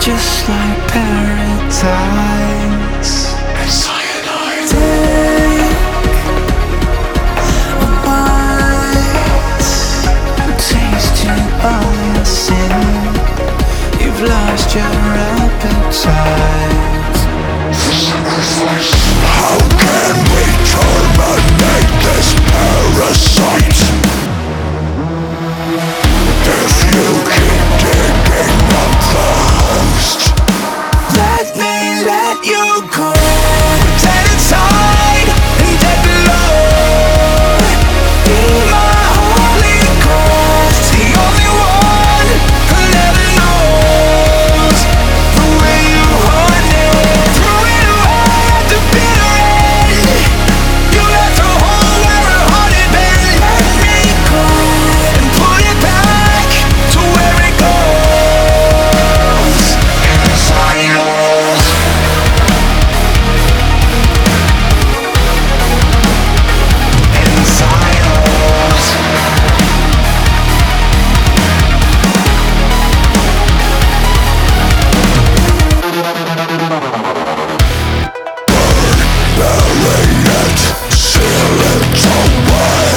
just like paradise. And cyanide. Take a bite, tasting all your sin. You've lost your appetite. How can we terminate this parasite? If you keep digging up the host, let me let you go. Dead inside and dead below. Be my holy ghost, the only one who never knows the way you want it. Threw it away at the bitter end. You left a hole where a heart had been. Let me go and put it back to where it goes. Inside us. Inside us. Bury it, seal it away.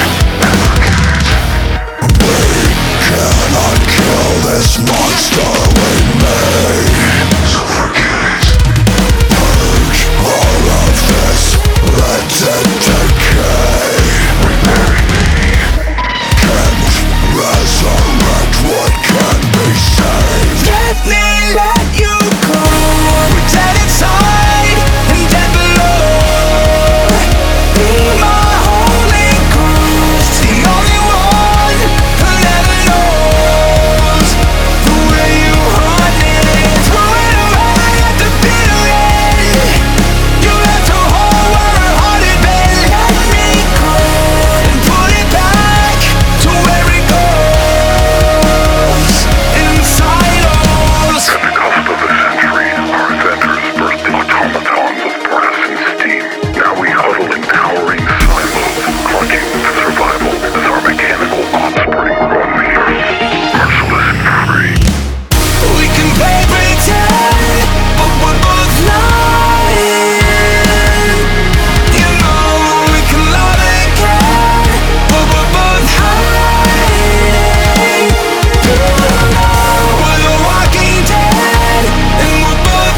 We cannot kill this monster we made. Suffocate. Purge all of this, let it decay. Rebury me. Can't resurrect what can be saved. Let me let you go. We're dead inside and dead below. Be my holy ghost, the only one who never knows the way you want it. Threw it away at the bitter end. You left a hole where a heart had been. Let me go and put it back to where it goes. Inside us. At the cusp of a century, our inventors birthed the automatons of partisan steam. Now we huddle in towering silos, clutching for survival as our mechanical offspring roam the earth, merciless and free. We can play pretend, but we're both lying. You know we can love again, but we're both hiding. You know we're the walking dead, and we're both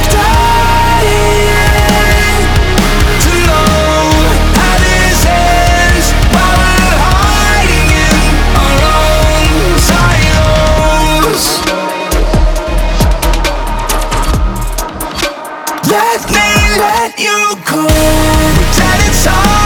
dying. To know how this ends while we're hiding in our own silos. Let me let you go. We're dead inside